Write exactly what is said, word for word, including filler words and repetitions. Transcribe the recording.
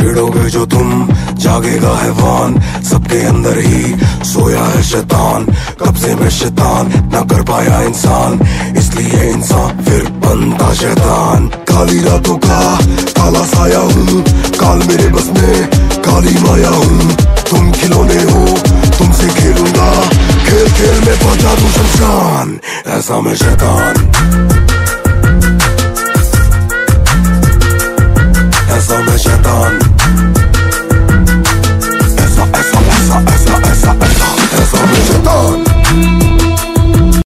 छेड़ोगे जो तुम जागेगा हैवान, सबके अंदर ही सोया है शैतान। कब्जे में शैतान ना कर पाया इंसान, इसलिए इंसान फिर बनता शैतान। काली रातों का काला साया हूँ, काल मेरे बस में काली माया हूँ। तुम खिलौने हो, तुमसे खेलूंगा, खेल खेल में पहुंचा दूं शमशान, ऐसा मैं शैतान।